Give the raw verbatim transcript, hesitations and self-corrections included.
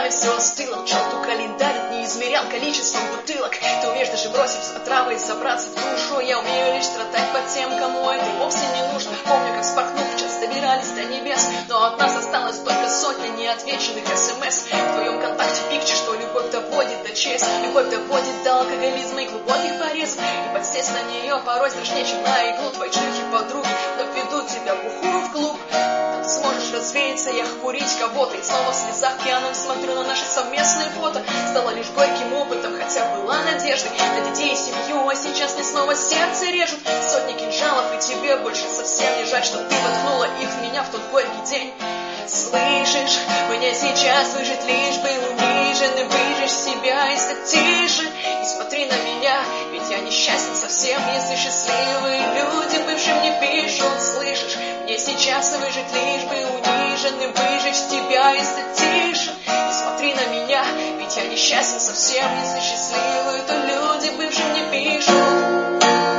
нами все остыло. В черту календарь не измерял количеством бутылок. Ты умеешь даже бросить отравы и собраться в душу. Я умею лишь страдать по тем, кому это вовсе не нужно. Помню, как вспорхнув, час добирались до небес, но от нас осталось только сотня неотвеченных смс. В твоем контакте пикче, что любовь доводит до честь. Любовь доводит до алкоголизма и глубоких порезов. И подсесть на нее порой страшнее, чем на иглу. Твои шлюхи-подруги вновь ведут тебя бухую в клуб. Там сможешь развеяться, я курить кого-то. И снова в слезах пьяным смотрю на наши совместные фото. Стало лишь горьким опытом, хотя была надеждой на детей и семью, а сейчас мне снова сердце режут сотни кинжалов, и тебе больше совсем не жаль, что ты воткнула их в меня в тот горький день. Слышишь, мне сейчас выжить, лишь бы униженным, выжечь себя и стать тише. И смотри на меня, ведь я несчастен совсем, если счастливые люди бывшим не пишут. Слышишь, мне сейчас выжить, лишь бы униженным, выжечь тебя и стать тише. И смотри на меня, ведь я несчастен совсем, если счастливые, то люди бывшим не пишут.